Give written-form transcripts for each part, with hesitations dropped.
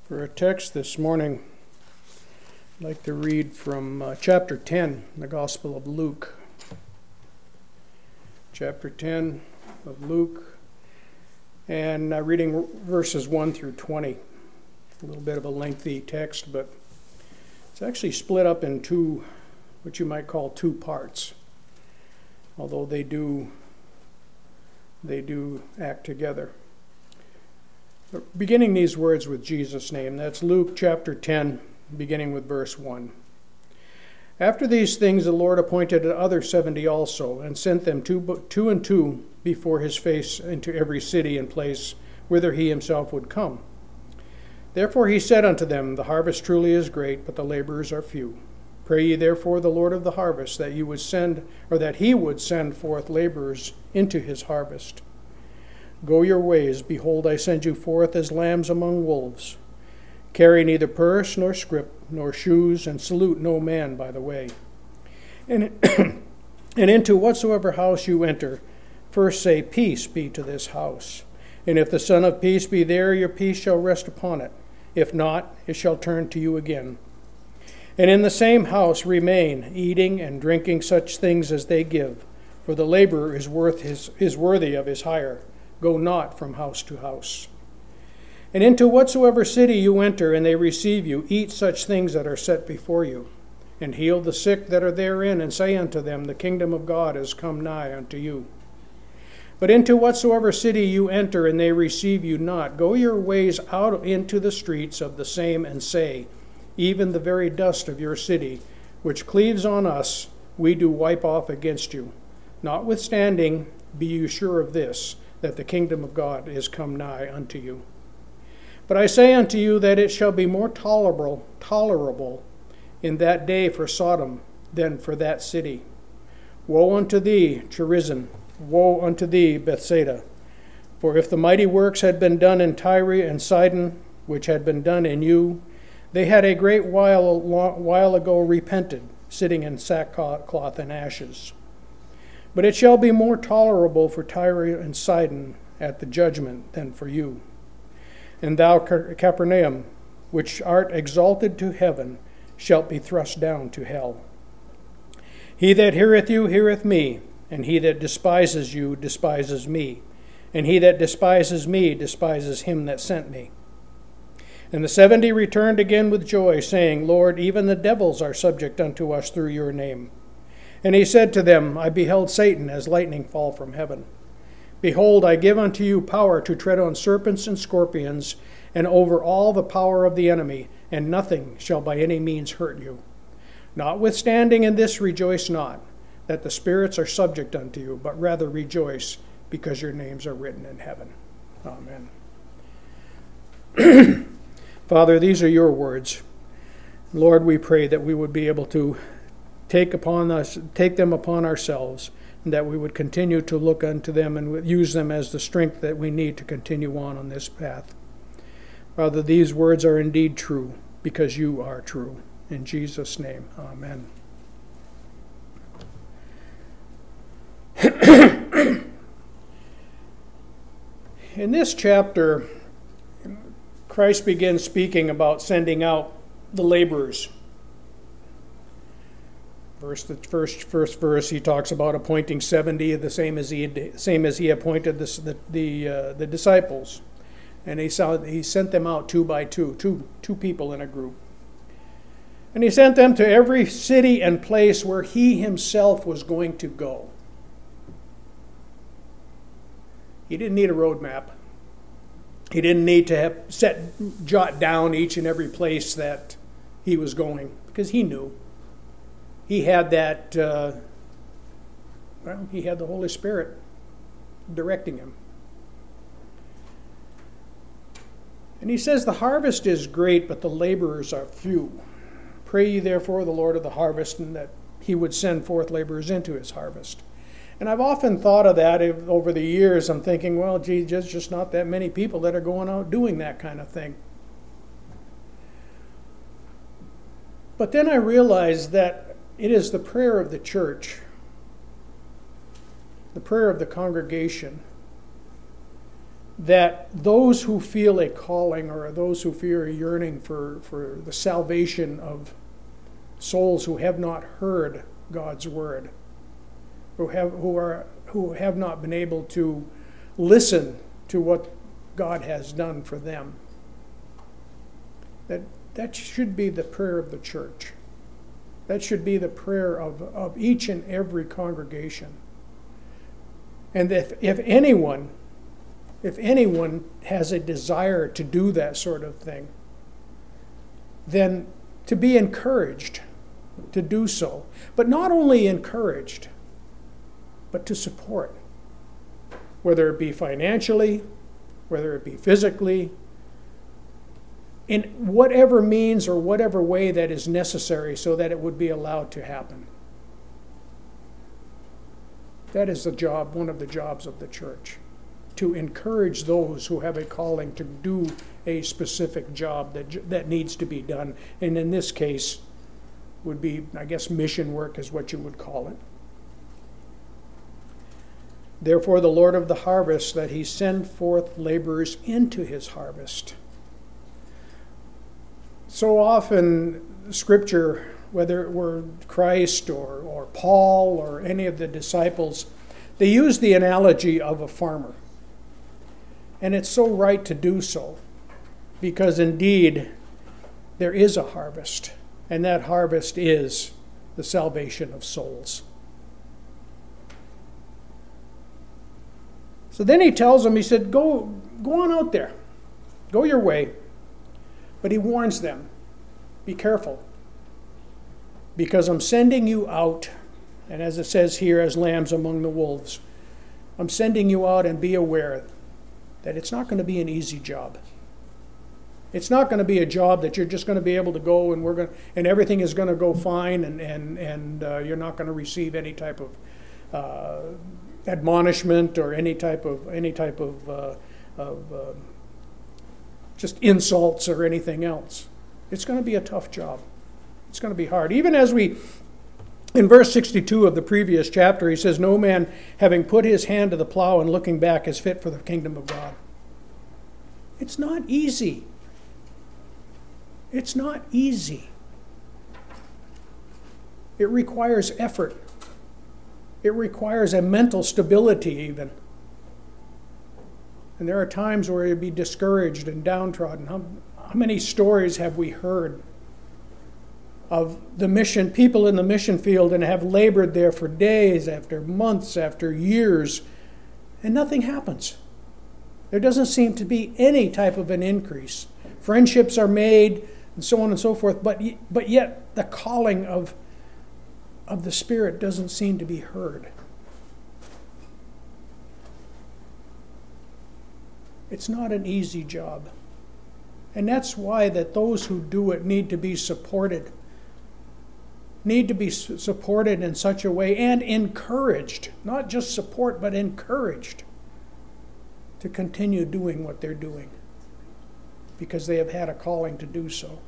For a text this morning, I'd like to read from chapter 10, the Gospel of Luke. Chapter 10 of Luke, and reading verses 1 through 20. A little bit of a lengthy text, but it's actually split up in two, what you might call two parts, although they do act together. Beginning these words with Jesus' name, that's Luke chapter 10, beginning with verse 1. After these things the Lord appointed other 70 also, and sent them two and two before his face into every city and place whither he himself would come. Therefore he said unto them, The harvest truly is great, but the laborers are few. Pray ye therefore the Lord of the harvest that he would send forth laborers into his harvest. Go your ways, behold, I send you forth as lambs among wolves. Carry neither purse nor scrip nor shoes, and salute no man by the way. And into whatsoever house you enter, first say, Peace be to this house. And if the Son of Peace be there, your peace shall rest upon it. If not, it shall turn to you again. And in the same house remain, eating and drinking such things as they give, for the laborer is worthy of his hire. Go not from house to house. And into whatsoever city you enter, and they receive you, eat such things that are set before you. And heal the sick that are therein, and say unto them, The kingdom of God is come nigh unto you. But into whatsoever city you enter, and they receive you not, go your ways out into the streets of the same, and say, Even the very dust of your city, which cleaves on us, we do wipe off against you. Notwithstanding, be you sure of this, that the kingdom of God is come nigh unto you. But I say unto you that it shall be more tolerable in that day for Sodom than for that city. Woe unto thee, Chorazin! Woe unto thee, Bethsaida! For if the mighty works had been done in Tyre and Sidon, which had been done in you, they had a great while ago repented, sitting in sackcloth and ashes. But it shall be more tolerable for Tyre and Sidon at the judgment than for you. And thou, Capernaum, which art exalted to heaven, shalt be thrust down to hell. He that heareth you heareth me, and he that despises you despises me, and he that despises me despises him that sent me. And the 70 returned again with joy, saying, Lord, even the devils are subject unto us through your name. And he said to them, I beheld Satan as lightning fall from heaven. Behold, I give unto you power to tread on serpents and scorpions, and over all the power of the enemy, and nothing shall by any means hurt you. Notwithstanding in this rejoice not, that the spirits are subject unto you, but rather rejoice, because your names are written in heaven. Amen. Father, these are your words. Lord, we pray that we would be able to take them upon ourselves, and that we would continue to look unto them and use them as the strength that we need to continue on this path. Father, these words are indeed true, because you are true. In Jesus' name, amen. In this chapter, Christ begins speaking about sending out the laborers. The first verse, he talks about appointing 70, the same as he appointed the disciples, and he sent them out two by two people in a group, and he sent them to every city and place where he himself was going to go. He didn't need a road map. He didn't need to jot down each and every place that he was going, because he knew. He had that, he had the Holy Spirit directing him. And he says, the harvest is great, but the laborers are few. Pray ye therefore the Lord of the harvest, and that he would send forth laborers into his harvest. And I've often thought of that over the years. I'm thinking, well, gee, there's just not that many people that are going out doing that kind of thing. But then I realized that it is the prayer of the church, the prayer of the congregation, that those who feel a calling or those who feel a yearning for the salvation of souls who have not heard God's word, who have not been able to listen to what God has done for them, that should be the prayer of the church. That should be the prayer of each and every congregation. And if anyone has a desire to do that sort of thing, then to be encouraged to do so. But not only encouraged, but to support. Whether it be financially, whether it be physically, in whatever means or whatever way that is necessary so that it would be allowed to happen. That is one of the jobs of the church, to encourage those who have a calling to do a specific job that needs to be done. And in this case, would be, I guess, mission work is what you would call it. Therefore, the Lord of the harvest, that he send forth laborers into his harvest. So often, Scripture, whether it were Christ or Paul or any of the disciples, they use the analogy of a farmer. And it's so right to do so, because indeed, there is a harvest, and that harvest is the salvation of souls. So then he tells them, he said, go on out there. Go your way. But he warns them, be careful, because I'm sending you out, and as it says here, as lambs among the wolves. I'm sending you out, and be aware that it's not going to be an easy job. It's not going to be a job that you're just going to be able to go and everything is going to go fine, and you're not going to receive any type of admonishment or any type of just insults or anything else. It's going to be a tough job. It's going to be hard. Even as in verse 62 of the previous chapter, he says, no man having put his hand to the plow and looking back is fit for the kingdom of God. It's not easy. It's not easy. It requires effort. It requires a mental stability even. And there are times where you'd be discouraged and downtrodden. How many stories have we heard of the people in the mission field and have labored there for days, after months, after years, and nothing happens. There doesn't seem to be any type of an increase. Friendships are made, and so on and so forth, but yet the calling of the Spirit doesn't seem to be heard. It's not an easy job. And that's why that those who do it need to be supported. Need to be supported in such a way and encouraged. Not just support, but encouraged to continue doing what they're doing, because they have had a calling to do so.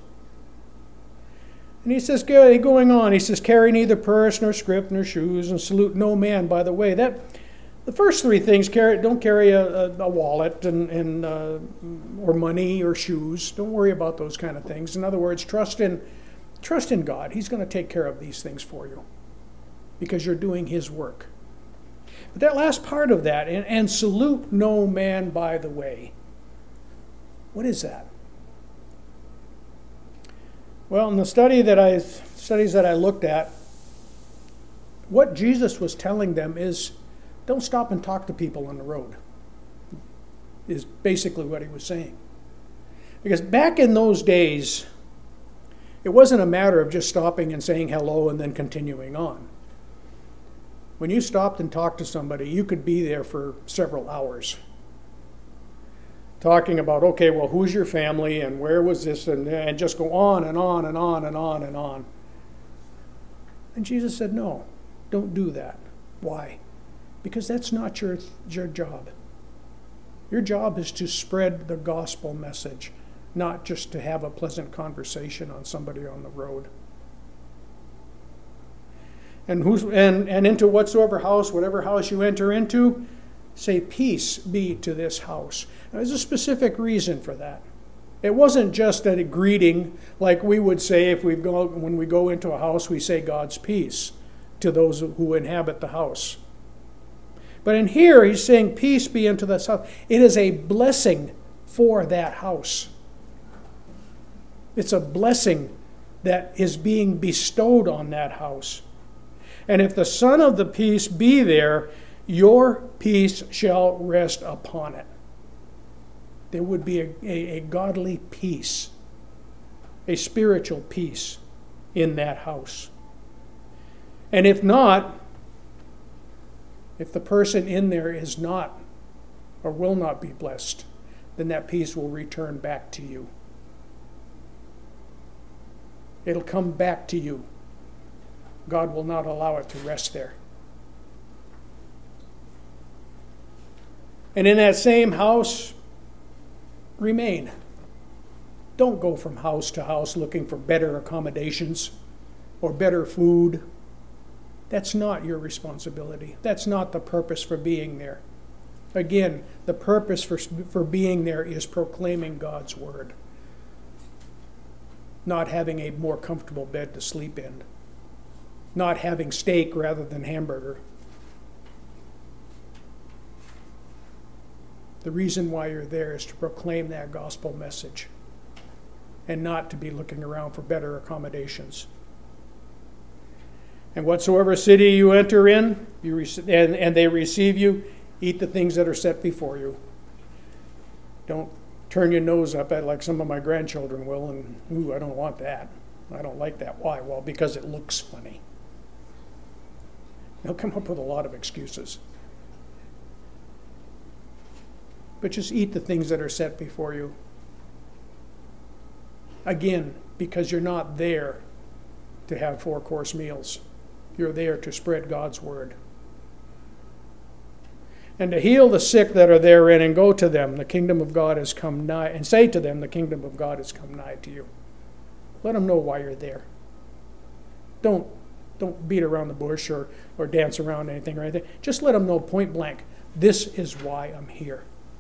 And he says, going on, he says, carry neither purse nor scrip nor shoes, and salute no man by the way. The first three things, don't carry a wallet or money or shoes. Don't worry about those kind of things. In other words, trust in God. He's going to take care of these things for you because you're doing his work. But that last part of that, and salute no man by the way. What is that? Well, in the studies that I looked at, what Jesus was telling them is, don't stop and talk to people on the road, is basically what he was saying. Because back in those days, it wasn't a matter of just stopping and saying hello and then continuing on. When you stopped and talked to somebody, you could be there for several hours. Talking about, okay, well, who's your family and where was this, and just go on and on and on and on and on. And Jesus said, no, don't do that. Why? Because that's not your job. Your job is to spread the gospel message, not just to have a pleasant conversation on somebody on the road. And into whatsoever house, whatever house you enter into, say, "Peace be to this house." Now, there's a specific reason for that. It wasn't just a greeting like we would say when we go into a house, we say God's peace to those who inhabit the house. But in here, he's saying, "Peace be unto this house." It is a blessing for that house. It's a blessing that is being bestowed on that house. And if the Son of the peace be there, your peace shall rest upon it. There would be a godly peace, a spiritual peace in that house. And if not, if the person in there is not or will not be blessed, then that peace will return back to you. It'll come back to you. God will not allow it to rest there. And in that same house, remain. Don't go from house to house looking for better accommodations or better food. That's not your responsibility. That's not the purpose for being there. Again, the purpose for being there is proclaiming God's word, not having a more comfortable bed to sleep in, not having steak rather than hamburger. The reason why you're there is to proclaim that gospel message and not to be looking around for better accommodations. And whatsoever city you enter in, and they receive you, eat the things that are set before you. Don't turn your nose up at like some of my grandchildren will, and, "Ooh, I don't want that. I don't like that." Why? Well, because it looks funny. They'll come up with a lot of excuses. But just eat the things that are set before you. Again, because you're not there to have 4-course meals. You're there to spread God's word. And to heal the sick that are therein, and go to them, the kingdom of God has come nigh, and say to them, the kingdom of God has come nigh to you. Let them know why you're there. Don't beat around the bush or dance around anything or anything. Just let them know point blank, this is why I'm here.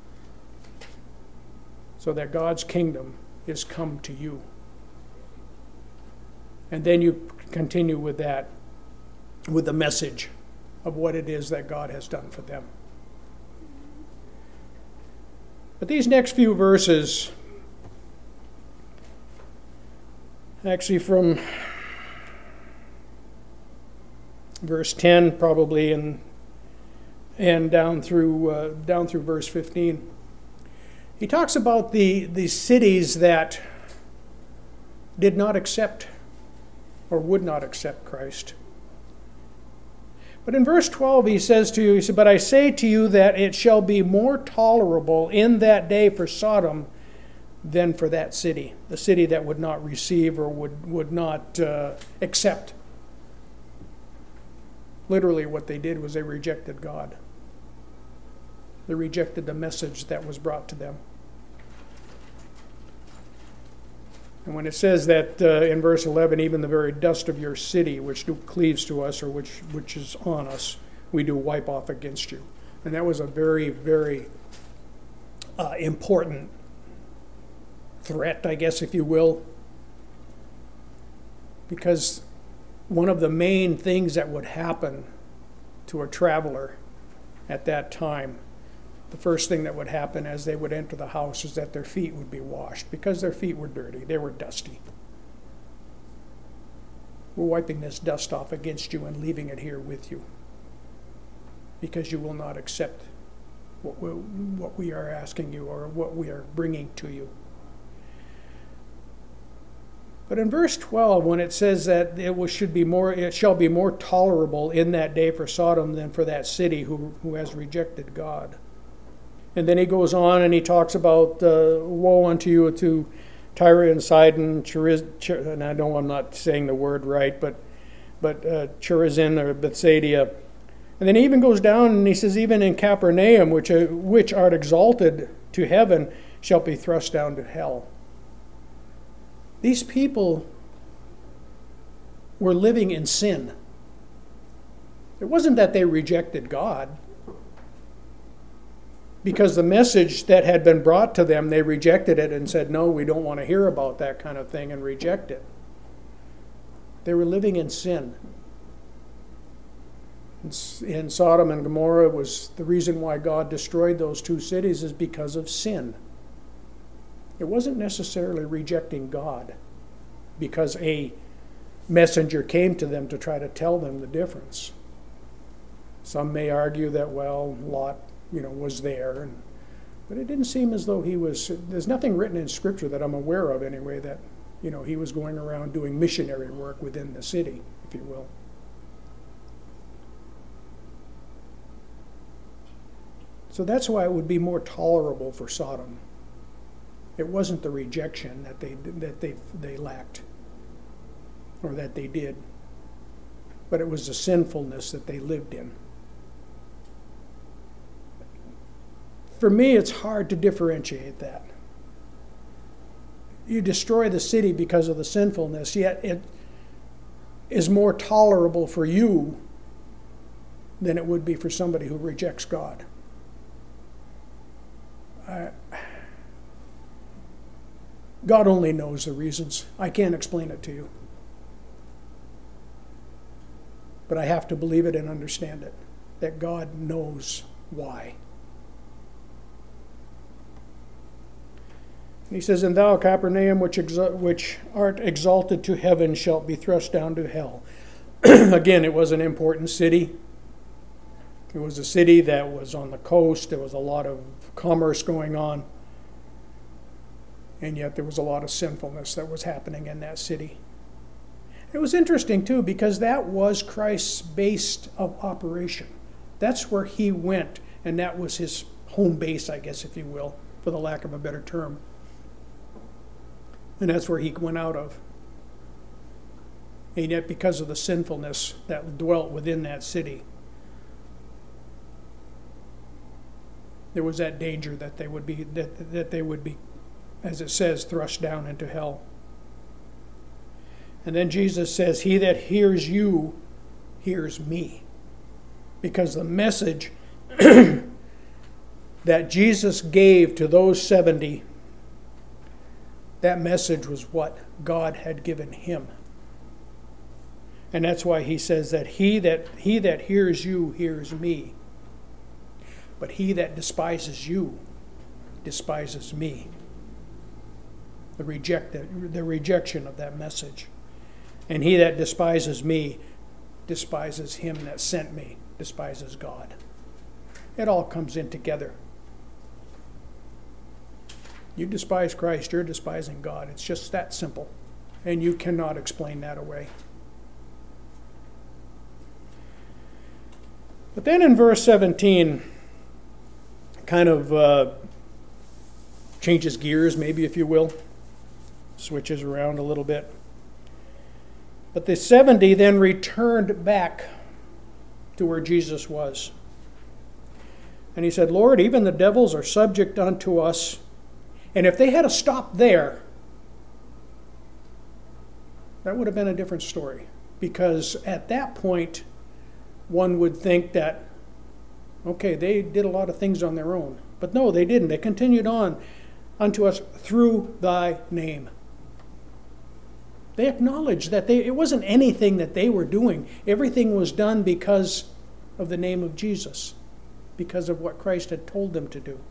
So that God's kingdom is come to you. And then you continue with that, with the message of what it is that God has done for them. But these next few verses, actually from verse 10 probably and down through verse 15, he talks about the cities that did not accept or would not accept Christ. But in verse 12 he says to you, he said, "But I say to you that it shall be more tolerable in that day for Sodom than for that city," the city that would not receive or would not accept. Literally what they did was they rejected God. They rejected the message that was brought to them. And when it says that in verse 11, even the very dust of your city, which cleaves to us or which is on us, we do wipe off against you. And that was a very, very important threat, I guess, if you will. Because one of the main things that would happen to a traveler at that time, the first thing that would happen as they would enter the house is that their feet would be washed because their feet were dirty. They were dusty. We're wiping this dust off against you and leaving it here with you because you will not accept what we are asking you or what we are bringing to you. But in verse 12, when it says that it shall be more tolerable in that day for Sodom than for that city who has rejected God. And then he goes on and he talks about woe unto you to Tyre and Sidon, and I'm not saying the word right, but Chorazin or Bethsaida. And then he even goes down and he says, even in Capernaum, which art exalted to heaven, shall be thrust down to hell. These people were living in sin. It wasn't that they rejected God. because the message that had been brought to them, they rejected it and said, no, we don't want to hear about that kind of thing, and reject it. They were living in sin. In Sodom and Gomorrah, was the reason why God destroyed those two cities is because of sin. It wasn't necessarily rejecting God because a messenger came to them to try to tell them the difference. Some may argue that, well, Lot, was there, but it didn't seem as though he was. There's nothing written in Scripture that I'm aware of, anyway, that he was going around doing missionary work within the city, if you will. So that's why it would be more tolerable for Sodom. It wasn't the rejection that they lacked, or that they did, but it was the sinfulness that they lived in. For me, it's hard to differentiate that. You destroy the city because of the sinfulness, yet it is more tolerable for you than it would be for somebody who rejects God. God only knows the reasons. I can't explain it to you. But I have to believe it and understand it, that God knows why. And he says, and thou, Capernaum, which art exalted to heaven, shalt be thrust down to hell. Again, it was an important city. It was a city that was on the coast. There was a lot of commerce going on. And yet there was a lot of sinfulness that was happening in that city. It was interesting, too, because that was Christ's base of operation. That's where he went, and that was his home base, I guess, if you will, for the lack of a better term. And that's where he went out of. And yet, because of the sinfulness that dwelt within that city, there was that danger that they would be, as it says, thrust down into hell. And then Jesus says, he that hears you hears me. Because the message that Jesus gave to those 70, that message was what God had given him. And that's why he says that he that hears you hears me. But he that despises you despises me. The rejection of that message. And he that despises me despises him that sent me, despises God. It all comes in together. You despise Christ, you're despising God. It's just that simple. And you cannot explain that away. But then in verse 17, kind of changes gears, maybe, if you will. Switches around a little bit. But the 70 then returned back to where Jesus was. And he said, Lord, even the devils are subject unto us. And if they had stopped there, that would have been a different story. Because at that point, one would think that, okay, they did a lot of things on their own. But no, they didn't. They continued on unto us through thy name. They acknowledged that it wasn't anything that they were doing. Everything was done because of the name of Jesus, because of what Christ had told them to do.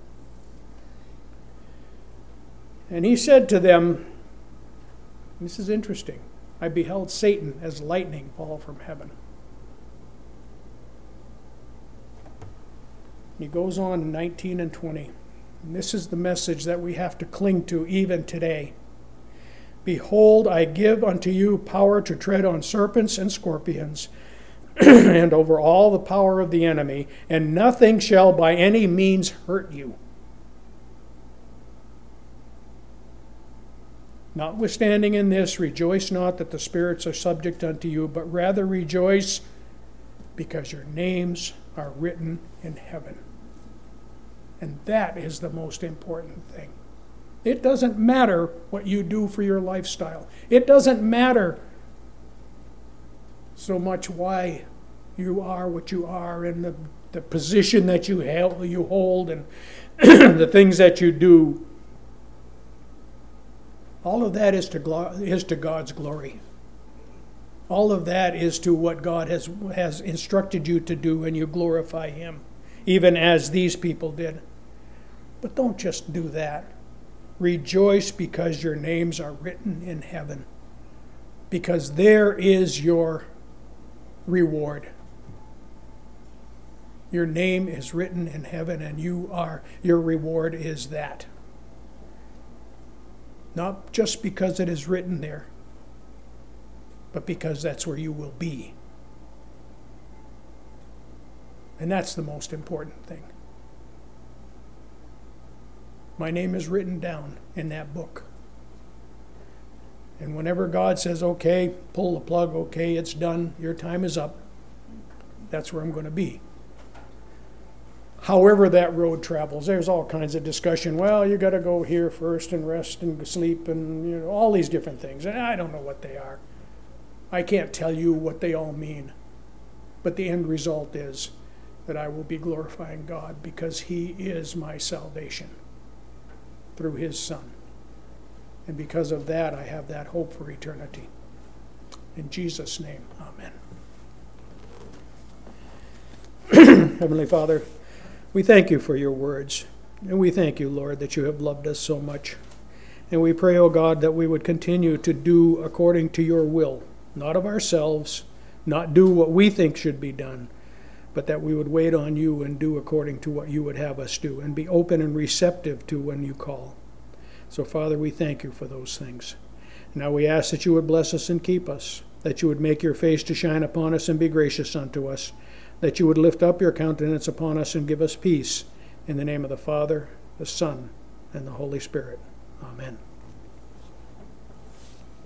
And he said to them, this is interesting, I beheld Satan as lightning fall from heaven. He goes on in 19 and 20. And this is the message that we have to cling to even today. Behold, I give unto you power to tread on serpents and scorpions, and over all the power of the enemy, and nothing shall by any means hurt you. Notwithstanding in this, rejoice not that the spirits are subject unto you, but rather rejoice because your names are written in heaven. And that is the most important thing. It doesn't matter what you do for your lifestyle. It doesn't matter so much why you are what you are and the position that you hold and the things that you do, all of that is to God's glory. All of that is to what God has instructed you to do, and you glorify Him, even as these people did. But don't just do that. Rejoice because your names are written in heaven, because there is your reward. Your name is written in heaven, and your reward is that. Not just because it is written there, but because that's where you will be. And that's the most important thing. My name is written down in that book. And whenever God says, okay, pull the plug, okay, it's done, your time is up, that's where I'm going to be. However that road travels, there's all kinds of discussion. Well, you got to go here first and rest and sleep and all these different things. And I don't know what they are. I can't tell you what they all mean. But the end result is that I will be glorifying God because He is my salvation through His Son. And because of that, I have that hope for eternity. In Jesus' name, amen. Heavenly Father, we thank you for your words. And we thank you, Lord, that you have loved us so much. And we pray, O God, that we would continue to do according to your will, not of ourselves, not do what we think should be done, but that we would wait on you and do according to what you would have us do, and be open and receptive to when you call. So, Father, we thank you for those things. Now we ask that you would bless us and keep us, that you would make your face to shine upon us and be gracious unto us, that you would lift up your countenance upon us and give us peace. In the name of the Father, the Son, and the Holy Spirit. Amen.